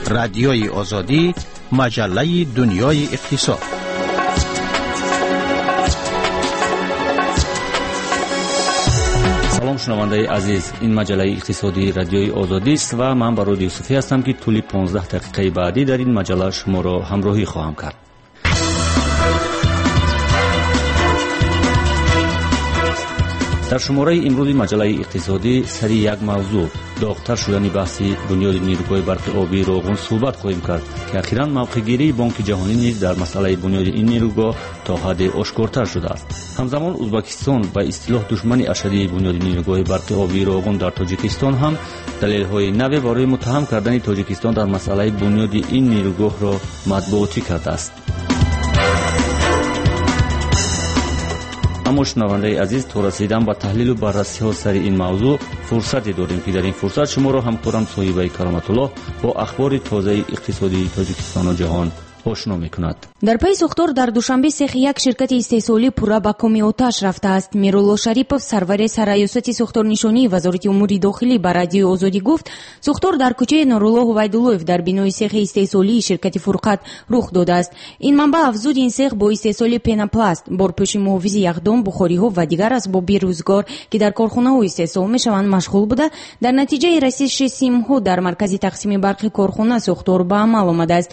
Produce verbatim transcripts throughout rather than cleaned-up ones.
رادیوی آزادی، مجله دنیای اقتصاد. سلام شنونده عزیز، این مجله اقتصادی رادیوی آزادی است و من برود یوسفی هستم که طول پانزده دقیقه بعدی در این مجله شما را همراهی خواهم کرد. در شماره امروزی مجله اقتصادی سری یک موضوع داغ‌تر شدن بحث بنیاد نیروگاه برق آبی روغن صحبت خواهیم کرد که اخیراً موقع‌گیری بانک جهانی نیز در مسئله بنیاد این نیروگاه تا حد آشکارتر شده است. همزمان ازبکستان به اصطلاح دشمن اشدی بنیاد نیروگاه برق آبی روغن در تاجیکستان هم دلایل‌های نو برای متهم کردن تاجیکستان در مسئله بنیاد این نیروگاه را مطبوعاتی کرده است. اما شنونده عزیز، تا رسیدن به تحلیل و بررسی ها سر این موضوع فرصتی داریم که در این فرصت شما را همکارم صاحبه کرامت الله با اخبار تازه اقتصادی تاجیکستان و جهان آشنا می‌کند. در پی سوختور در دوشنبه سیخ یک شرکت استحصالی پورا به کمی آتش رفته است. میرالله شریپов سرور سرایست سوختور نشانی وزارت امور داخلی به رادیو آزادی گفت سوختور در کوچه نورالله ویداللویف در بینای سیخ استحصالی شرکت فرقت رخ داده است. این منبع افزود این سیخ با استحصال پناپلاست، بارپوش محافظ یخدان، بخاری‌ها و دیگر اسباب روزگار که در کارخانه‌ها استحصال می‌شوند مشغول بوده. در نتیجه رسیدگی سیم‌ها در مرکز تقسیم برق کارخانه سوختور به عمل آمده است.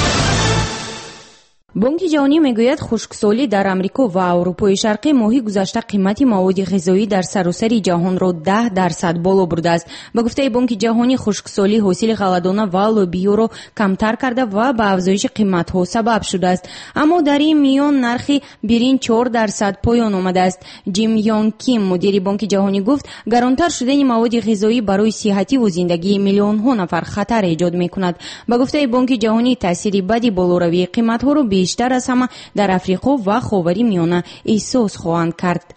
بانک جهانی میگوید خشکسالی در امریکا و اروپای شرقی ماهی گذشته قیمت مواد غذایی در سراسر جهان را ده درصد بالا برده است. به گفته بانک جهانی خشکسالی حاصل غله‌دانه و لوبیا را کمتر کرده و به افزایش قیمت‌ها سبب شده است. اما در این میان نرخ برنج چهار درصد پایان آمده است. جیم یانگ کیم مدیر بانک جهانی گفت گرانتر شدن مواد غذایی برای صحت و زندگی میلیون‌ها نفر خطر ایجاد می‌کند. به گفته بانک جهانی تاثیر بدی بالاروی قیمت‌ها را بیشتر از همه در افریقا و خاور میانه احساس خواهند کرد.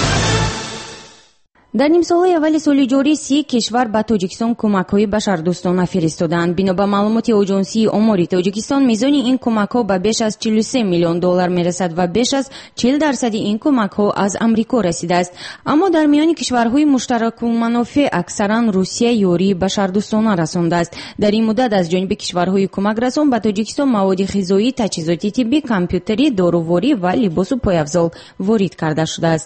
در نیم سال اول سال جاری سی کشور به تاجیکستان کمک‌های بشردوستانه فرستادند. بنا به معلومات آژانسی آماری تاجیکستان میزان این کمک‌ها به بیش از چهل و سه میلیون دلار میرسد و بیش از چهل درصد این کمک‌ها از امریکا رسیده است. اما در میان کشورهای مشترک المنافع اکثرا روسیه یاری بشردوستانه رسانده است. در این مدت از جانب کشورهای کمک رسان به تاجیکستان مواد غذایی، تجهیزات طبی، کامپیوتری، داروواری و لباس و پایافزار وارد کرده شده است.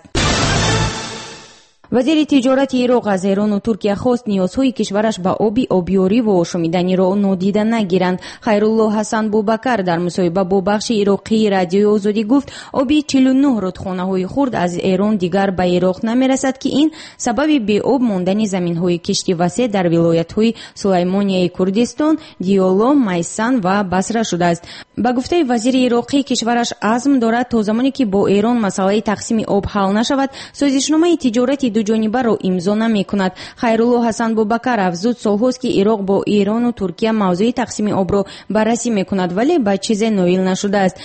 وزیر تجارت عراق از ایران و ترکیه خواست نیازهای کشورش به آبی، آبیاری و آشامیدنی را نادیده نگیرند. خیرالله حسن بوبکر در مصاحبه با بخش عراقی رادیو آزادی گفت آبی چهل و نه رودخانه‌های خرد از ایران دیگر به عراق نمیرسد که این سبب بی آب ماندن زمین‌های کشتی وسیع در ولایت‌های سلیمانیه کردستان، دیالا، میسان و بصره شده است. به گفته وزیر عراقی کشورش عزم دارد تا زمانی که با ایران مسئله تقسیم آب حل نشود سازشنامه تجارتی دو جانبه را امضا نمی‌کند. خیرالله حسن بوبکر افزود سال‌هاست که عراق با ایران و ترکیه موضوع تقسیم آب را بررسی می‌کند ولی به چیزی نائل نشده است.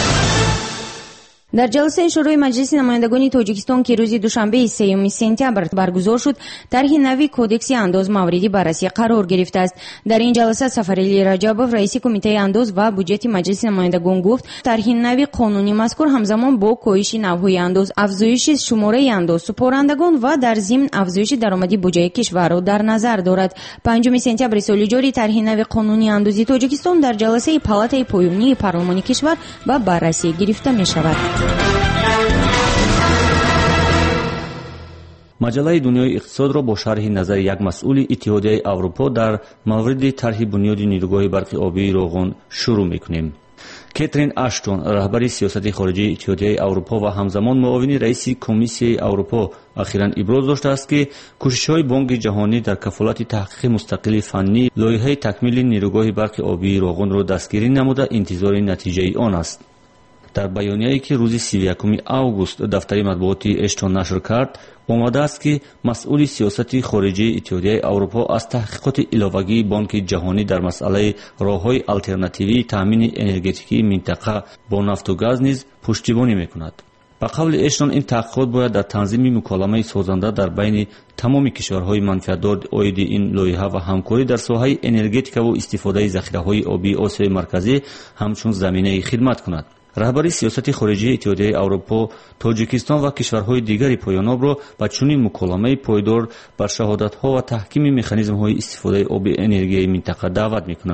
در جلسه شورای مجلس نمایندگان تاجیکستان که روز دوشنبه سوم سپتامبر برگزار شد، طرح نوی کودکس انداز موردی بررسی قرار گرفته است. در این جلسه سفرعلی رجبov رئیس کمیته انداز و بودجت مجلس نمایندگان گفت طرح نوی قانونی مذکور همزمان با کاهش نوهای انداز، افزایش شماره انداز سپارندگان و در ضمن افزایش درآمدی بودجه کشور را در نظر دارد. پنجم سپتامبر سال جاری طرح نوی قانونی اندازی تاجیکستان در جلسه پالاتای پایانی پارلمانی کشور به بررسی گرفته می شود. مجله دنیای اقتصاد را با شرح نظر یک مسئول اتحادیه اروپا در مورد طرح بنیاد نیروگاه برق آبی روغن شروع می‌کنیم. کاترین اشتون رهبر سیاست خارجی اتحادیه اروپا و همزمان معاون رئیس کمیسیون اروپا اخیراً ابراز داشته است که کوشش‌های بانک جهانی در کفالت تحقیق مستقل فنی لایحه تکمیل نیروگاه برق آبی روغن را دستگیری نموده انتظار نتیجه آن است. در بیانیه‌ای که روز سی و یکم آگوست دفتر مطبوعاتی اشتون نشر کرد آمده است که مسئول سیاست خارجی اتحادیه اروپا از تحقیقات علاوه‌ای بانک جهانی در مسئله راه‌های آلترناتیوی تامین انرژتیکی منطقه با نفت و گاز نیز پشتیبانی می‌کند. به قول اشتون این تحقیقات باید در تنظیم مکالمه سازنده در بین تمام کشورهای منفعتدار عاید این لایحه و همکاری در ساحه انرژتیک و استفاده ذخیره‌های آبی آسیای مرکزی همچون زمینه خدمت کند. رهبری سیاست خارجی اتحادیه اروپا تاجیکستان و کشورهای دیگری پایاناب را به چنین مکالمه پایدار بر شهادت‌ها و تحکیم مکانیزم‌های استفاده آب انرژی منطقه دعوت می‌کند.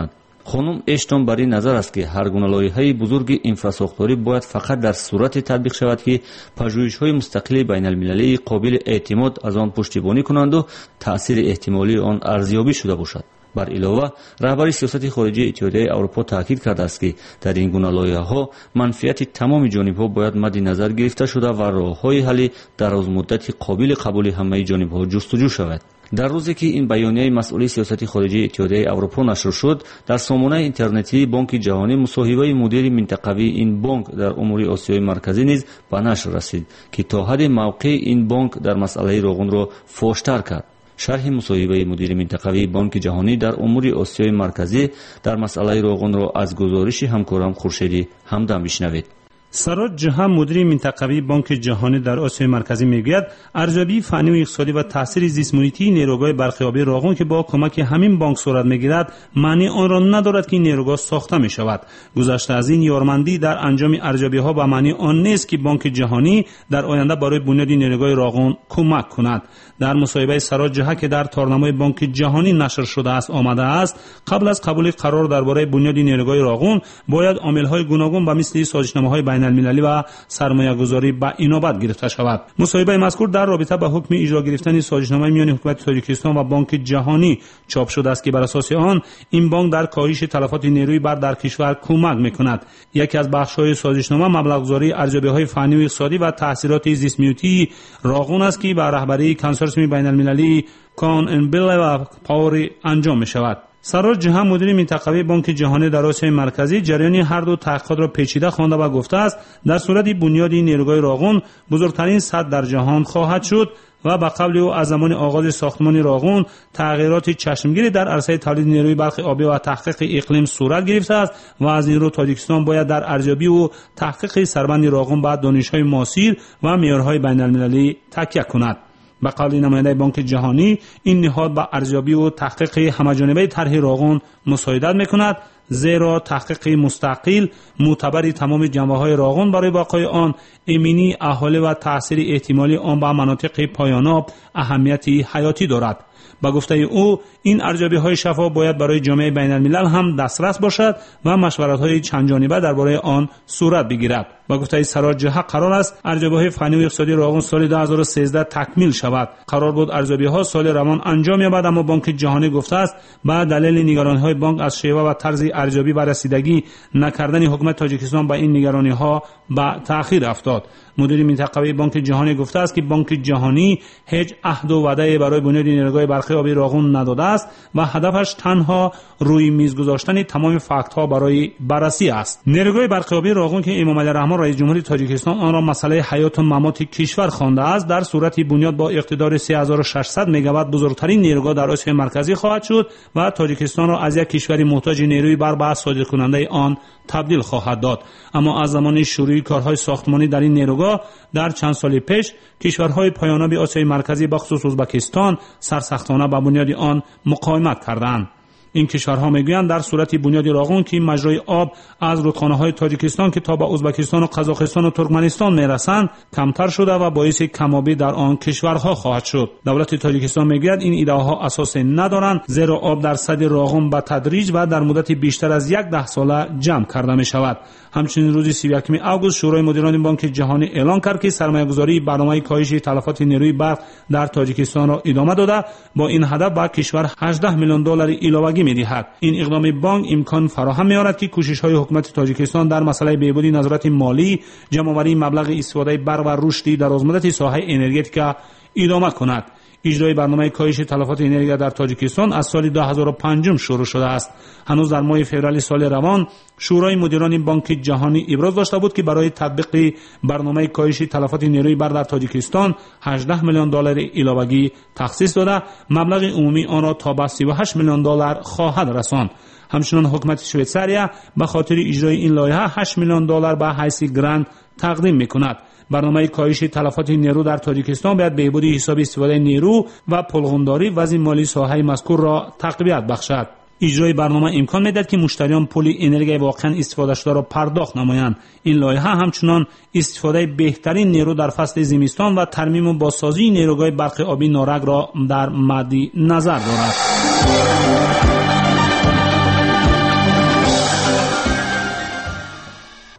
خانم اشتون بر این نظر است که هر گونه لایحه بزرگ انفراساختاری باید فقط در صورت تطبیق شود که پژوهش‌های مستقل بین المللی قابل اعتماد از آن پشتیبانی کنند و تأثیر احتمالی آن ارزیابی شده باشد. بر علاوه رهبر سیاست خارجی اتحادیه اروپا تاکید کرده است که در این گونه لایحه‌ها منفعت تمام جانب‌ها باید مد نظر گرفته شده و راه‌های حل درازمدت قابل قبول همه جانب‌ها جستجو شود. در روزی که این بیانیه مسئول سیاست خارجی اتحادیه اروپا نشر شد، در سامانه اینترنتی بانک جهانی مصاحبه مدیر منطقوی این بانک در امور آسیای مرکزی نیز به نشر رسید که تا حد موقع این بانک در مسئله روغن را فاشتر کرد. شرح مصاحبه مدیر منطقوی بانک جهانی در امور آسیای مرکزی در مسئله روغن را از گزارش همکارم خورشیدی همدم بشنوید. سراج جهان مدیر منطقوی بانک جهانی در آسیای مرکزی میگوید ارزیابی فنی و اقتصادی و تاثیر زیست محیطی نیروگاه برقیابی راغون که با کمک همین بانک صورت میگیرد معنی آن را ندارد که نیروگاه ساخته می شود. گذشته از این یارمندی در انجام ارزیابی ها به معنی آن نیست که بانک جهانی در آینده برای بنیاد نیروگاه راغون کمک کند. در مصاحبه سراج جهان که در تارنامه بانک جهانی نشر شده است آمده است قبل از قبول قرار درباره بنیاد نیروگاه راغون باید عامل‌های گوناگون به مثل سازشنامه‌های بین المللی و سرمایه‌گذاری به اینابت گرفته شود. مصاحبه مذکور در رابطه با حکم اجرا گرفتن سازشنامه میان حکومت تاجیکستان و بانک جهانی چاپ شده است که بر اساس آن این بانک در کاهش تلفات نیروی برق در کشور کمک می‌کند. یکی از بخش‌های سازشنامه مبلغ‌گذاری ارزیابی‌های فنی و اقتصادی و تاثیرات زیست محیطی راغون است که به رهبری کنسورسیوم بین المللی کان انبل و پاور انجام می‌شود. سراج جهان مدیر منطقوی بانک جهانی در آسیای مرکزی جریان هر دو تحقیقات را پیچیده خوانده و گفته است در صورت بنیاد نیروگاه راغون بزرگترین سد در جهان خواهد شد و به قبل او از زمان آغاز ساختمان راغون تغییرات چشمگیری در عرصه تولید نیروی برق آبی و تحقیق اقلیم صورت گرفته است و از این رو تاجیکستان باید در ارزیابی و تحقیق سربند راغون به دانش‌های معاصر و معیارهای بین‌المللی تکیه کند. به قول نماینده بانک جهانی این نهاد به ارزیابی و تحقیق همه‌جانبه طرح راغون مساعدت می‌کند زیرا تحقیق مستقل معتبر تمام جنبه‌های راغون برای بقای آن امنی اهالی و تاثیر احتمالی آن به مناطق پایان‌آب اهمیت حیاتی دارد. با گفته او این ارزیابی‌های شفاف باید برای جامعه بین‌الملل هم دسترس باشد و مشورت‌های چند جانبه درباره آن صورت بگیرد. با گفته سراج جهان قرار است ارزیابی‌های فنی و اقتصادی راغون سال دو هزار و سیزده تکمیل شود. قرار بود ارزیابی‌ها سال روان انجام یابد اما بانک جهانی گفته است با دلیل نگرانی‌های بانک از شیوه و طرز ارزیابی و رسیدگی نکردن حکومت تاجیکستان به این نگرانی‌ها به تأخیر افتاد. مدیر منطقوی بانک جهانی گفته است که بانک جهانی هیچ عهد و وعده برای بنیاد نیروگاه برق آبی راغون نداده است و هدفش تنها روی میز گذاشتن تمام فاکت‌ها برای بررسی است. نیروگاه برق آبی راغون که امام علی رحمان رئیس جمهوری تاجیکستان آن را مسئله حیات و ممات کشور خوانده است در صورت بنیاد با اقتدار سه هزار و ششصد مگاوات بزرگترین نیروگاه در آسیای مرکزی خواهد شد و تاجیکستان را از یک کشور محتاج نیروی برق به صادر کننده آن تبدیل خواهد داد. اما از زمان شروع کارهای ساختمانی در این نیروگاه در چند سال پیش کشورهای پایان‌آب آسیای مرکزی به خصوص ازبکستان سرسختانه به بنیاد آن مقاومت کردند. این کشورها میگویند در صورت بنیاد راغون که مجرای آب از رودخانه‌های تاجیکستان که تا به ازبکستان و قزاقستان و ترکمنستان میرسند کمتر شده و باعث کم‌آبی در آن کشورها خواهد شد. دولت تاجیکستان میگوید این ایده‌ها اساس ندارند زیرا آب در سد راغون به تدریج و در مدت بیشتر از یک ده ساله جمع کرده می شود. همچنین روز سی و یکم آگوست شورای مدیران بانک جهانی اعلام کرد که سرمایه‌گذاری برنامه کاهش تلفات نیروی برق در تاجیکستان را ادامه داده با این هدف به کشور هجده میلیون دلار علاوگی می‌دهد. این اقدام بانک امکان فراهم می‌آورد که کوشش‌های حکومت تاجیکستان در مسئله بهبودی نظارت مالی، جمع‌آوری مبلغ استفاده برق و رشدی در درآمد ساحه انرژتیک ادامه کند. اجرای برنامه کاهش تلفات انرژی در تاجیکستان از سال دو هزار و پنج شروع شده است. هنوز در ماه فوریه سال روان شورای مدیران بانک جهانی ابراز داشته بود که برای تطبیق برنامه کاهش تلفات نیروی برق در تاجیکستان هجده میلیون دلار علاوگی تخصیص داده مبلغ عمومی آن را تا به سی و هشت میلیون دلار خواهد رساند. همچنین حکومت شویتزاریا به خاطر اجرای این لایحه هشت میلیون دلار به حیث گرانت تقدیم می‌کند. برنامه کاهش تلفات نیرو در تاجیکستان باید بهبود حساب استفاده نیرو و پلغمداری وضع مالی ساحه مذکور را تقویت بخشد. اجرای برنامه امکان می‌دهد که مشتریان پول انرژی واقعا استفاده شده را پرداخت نمایند. این لایحه همچنان استفاده بهترین نیرو در فصل زمستان و ترمیم و بازسازی نیروگاه برق آبی نارنگ را در مد نظر دارد.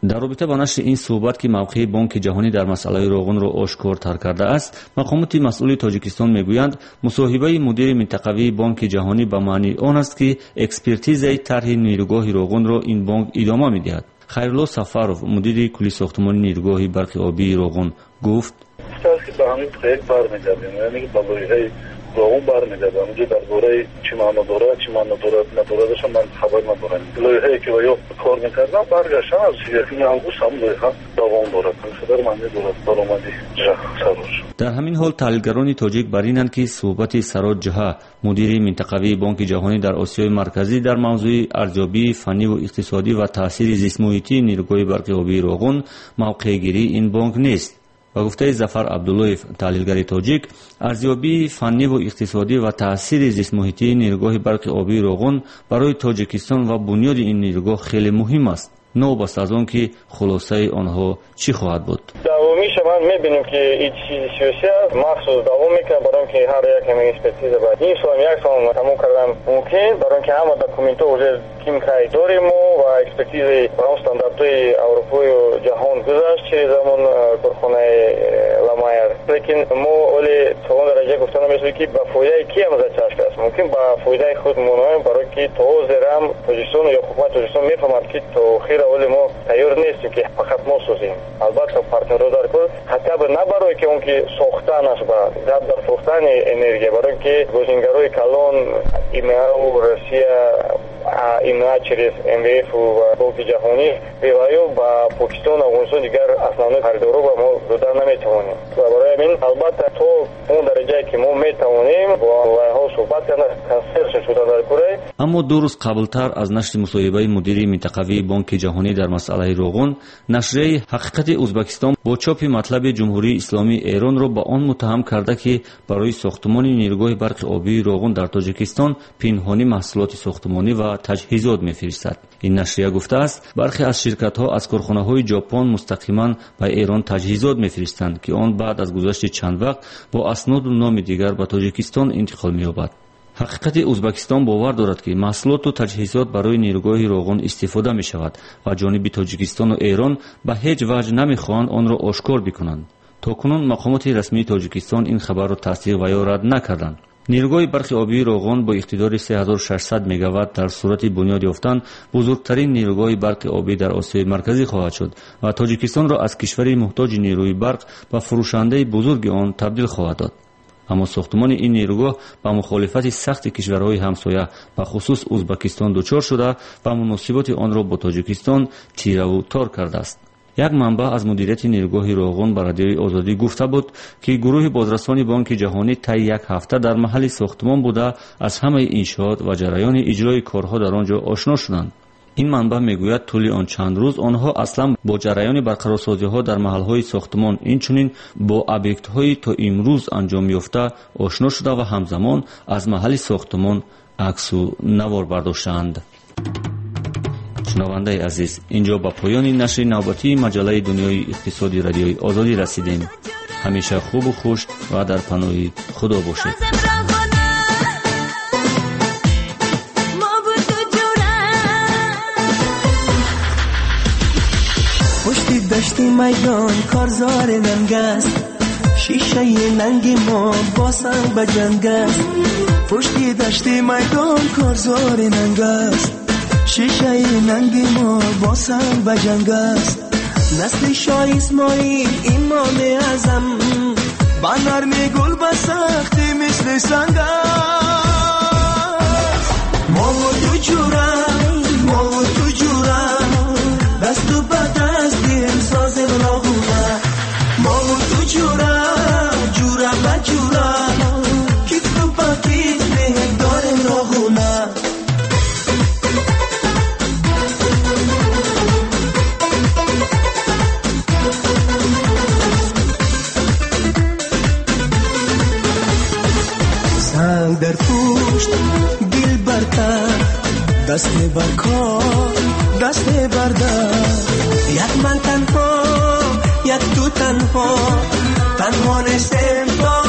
дар робита ба нашри ин суҳбат ки мавқеи бонки ҷаҳонӣ дар масъалаи роғунро ошкортар кардааст, мақомоти масъули тоҷикистон мегӯянд мусоҳибаи мудири минтақавии бонки ҷаҳонӣ ба маънии он аст ки экспертизаи тарҳи нирӯгоҳи роғунро ин бонк идома медиҳад. хайрулло сафаров, мудири кулли сохтмони нирӯгоҳи барқи обии роғун гуфт: ба ҳамин проект бармегардем, яъне ба лоиҳаи роғун бармегардам. Инҷо дар бораи чӣ маъно дорад, чӣ маъно дорад, надорадаш ман хабар надорам. Лоиҳае ки ё кор мекардам баргаштам, аз якуми август ҳам лоиҳа давом дорад. Инқадар маъне дорад баромади ҷаҳ Сарод. дар ҳамин ҳол таҳлилгарони тоҷик бар инанд ки суҳбати Сарод ҷаҳа, мудири минтақавии бонки ҷаҳонӣ дар Осиёи марказӣ, дар мавзӯи арзёбии фанниву иқтисодӣ ва таъсири зистмуҳитии нирӯгоҳи барқи обии роғун мавқеъгирии ин бонк нест. ба гуфтаи Зафар Абдуллоев, таҳлилгари тоҷик, арзёбии фанниву иқтисодӣ ва таъсири зистмуҳитии нирӯгоҳи барқи обии роғун барои Тоҷикистон ва бунёди ин нирӯгоҳ хеле муҳим аст, новост аз он ки хулосаи онҳо чӣ хоҳад буд. Давомиша ман мебинем ки ин чизи сиёсӣ аст, махсус давом мекунад, барои ки ҳар як экспертиза баъд ин сол як сол тамом кардан мумкин, барои ки ҳама документҳо уже кимкай дорем ва экспертизаи ба он стандартҳои Аврупою ҷаҳон гузашт через замон корхонаи Ламайер. Лекин мо оли тавон дараҷа гуфта намесоем ки ба фоидаи ки ҳам зачашк аст. Мумкин ба фоидаи худ моноем, барои ки то зерам Тоҷикистон ё ҳукумати Тоҷикистон мефаҳмад ки то охира оли мо тайёр нестем ки фақат мо созем. Албатта партнерҳо дар кор ҳатта на барои ки он ки сохтанаш ба зад дар сохтани энергия, барои ки гузингарои калон ИМА-у Россия ИМА через МВФ ва бонки ҷаҳонӣ беваё ба Покистон, Афғонистон дигар основной харидорҳо ба мо додан наметавонем. Ва барои ҳамин албатта то он дараҷае ки мо метавонем бо лоиҳаҳо суҳбат кардан, консершн шудан дар кораи. аммо ду рӯз қаблтар аз нашри мусоҳибаи мудири минтақавии бонки ҷаҳонӣ дар масъалаи роғун, нашрияи ҳақиқати Ӯзбекистон бо чопи матлаби ҷумҳурии исломии Эронро ба он муттаҳам карда ки барои сохтмони нирӯгоҳи барқи обии роғун дар Тоҷикистон пинҳонӣ маҳсулоти сохтмонӣ ва таҷҳизот мефиристад. ин нашрия гуфтааст, бархе аз ширкатҳо аз корхонаҳои ҷопон мустақиман ба Эрон таҷҳизот мефиристанд ки он баъд аз гузашти чанд вақт бо асноду номи дигар ба Тоҷикистон интиқол меёбад. ҳақиқати Ӯзбекистон бовар дорад ки маҳсулоту таҷҳизот барои нирӯгоҳи роғун истифода мешавад ва ҷониби Тоҷикистону Эрон ба ҳеҷ ваҷ намехоҳанд онро ошкор бикунанд. токунун мақомоти расмии Тоҷикистон ин хабарро тасдиқ ва ё рад накарданд. нирӯгоҳи барқи обии роғун бо иқтидори се ҳазор و шашсад мегаватт дар сурати бунёд ёфтан бузургтарин нирӯгоҳи барқи обӣ дар Осиёи марказӣ хоҳад шуд ва Тоҷикистонро аз кишвари муҳтоҷи нирӯи барқ ба фурӯшандаи бузурги он табдил хоҳад дод. аммо сохтмони ин нирӯгоҳ ба мухолифати сахти кишварҳои ҳамсоя ба хусус Ӯзбекистон дучор шуда ва муносиботи онро бо Тоҷикистон тираву тор кардааст. як манбаъ аз мудирияти нирӯгоҳи роғун ба радиои Озодӣ гуфта буд ки гурӯҳи бозрасони бонки ҷаҳонӣ таи як ҳафта дар маҳалли сохтмон буда аз ҳамаи иншоот ва ҷараёни иҷрои корҳо дар он ҷо ошно шуданд. ин манбаъ мегӯяд тӯли он чанд рӯз онҳо аслан бо ҷараёни барқарорсозиҳо дар маҳалҳои сохтмон, инчунин бо объектҳои то имрӯз анҷом ёфта ошно шуда ва ҳамзамон аз маҳалли сохтмон аксу навор бардоштаанд. шунавандаи азиз, инҷо ба поёни нашри навбатии маҷаллаи дунёи иқтисоди радиои Озодӣ расидем. ҳамеша хубу хуш ва дар паноҳи худо бошед. پشتی دشتی میدان کارزار ننگ است شیشه ننگ ما با سنگ به جنگ است پشتی دشتی میدان کارزار ننگ است شیشه ننگ ما با سنگ به جنگ است نسل شاه اسماعیل امام اعظم با نرمی گل به سختی مثل سنگ است ما و تو جورم ما و تو جورم دست و به دست دیم سازم راهونه ما و تو جورم جورم و جورم کیت تو با کیت بهم دارم راهونه سنگ در پشت دل برتر دست بر کار دست بردار یک من تنها یک تو تنها تنها نیستم